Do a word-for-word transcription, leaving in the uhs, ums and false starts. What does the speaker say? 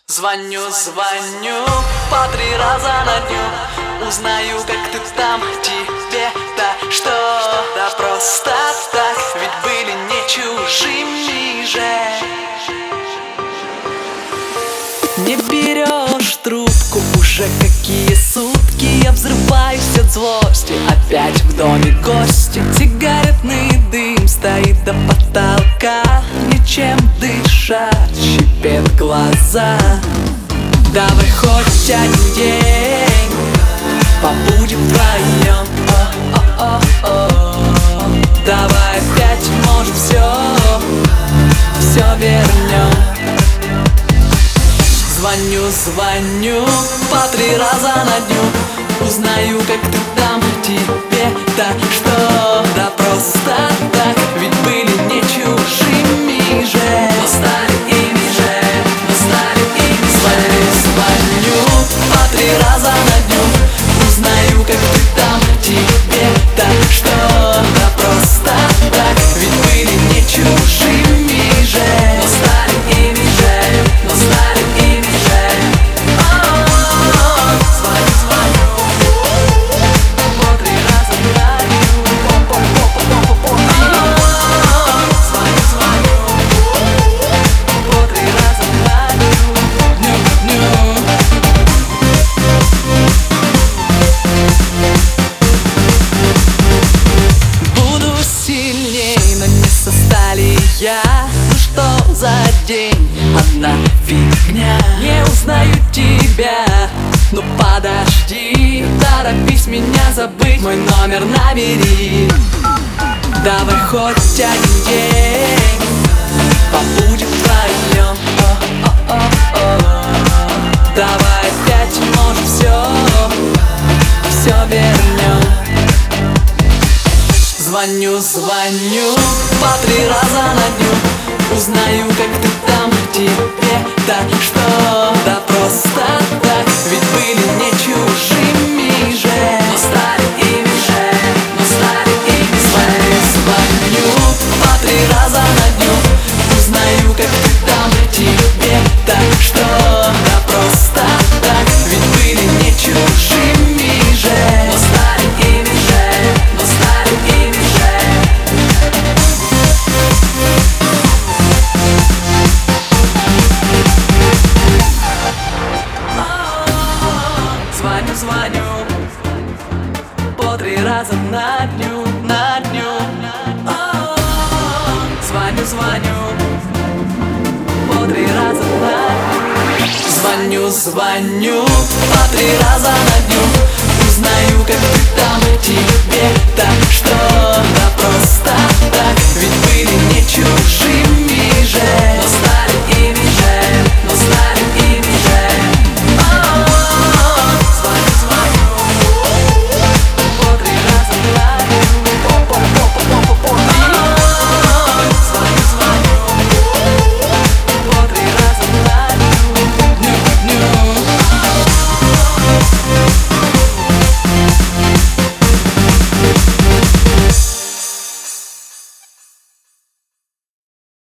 Звоню, звоню по три раза на дню. Узнаю, как ты там, тебе-то что? Да просто так, ведь были не чужими же. Не берешь трубку уже какие сутки. Я взрываюсь от злости, опять в доме гости. Сигаретный дым стоит до потолка. Нечем дышать, щипет глаза. Давай хоть один день побудем вдвоем. О-о-о-о. Давай опять, может, все, все вернем. Звоню, звоню по три раза на дню. Узнаю, как ты там, тебе-то что? Да просто так, ведь были не чужими же. Но стали ими же, но стали ими же. Звоню по три раза на дню. Узнаю, как ты там, тебе-то что? Да просто так, ведь были не чужими же. Но стали ими же, но стали ими же. О-о-о-о. Звоню, звоню по три раза на дню. О-о-о-о. Звоню, звоню по три раза на дню. Дню, дню. Буду сильней, но не со стали я. Ну что за день, одна фигня. Не узнаю тебя, ну подожди. Торопись меня забыть, мой номер набери. Давай хоть один день побудем вдвоем. О-о-о-о. Давай опять, может, все, все вернем. Звоню, звоню по три раза на дню. Узнаю, как ты там, тебе-то что? Да просто так, ведь были не чужими же. Но стали ими же, но стали ими же. Звоню по три раза на дню. Узнаю, как ты там, тебе-то что? Да просто так, ведь были не чужими же. Но стали ими же, но стали ими же. Звоню, звоню по три раза на дню, на дню. Звоню, звоню по три раза на дню. Звоню, звоню по три раза на дню. Узнаю, как ты там, тебе-то что?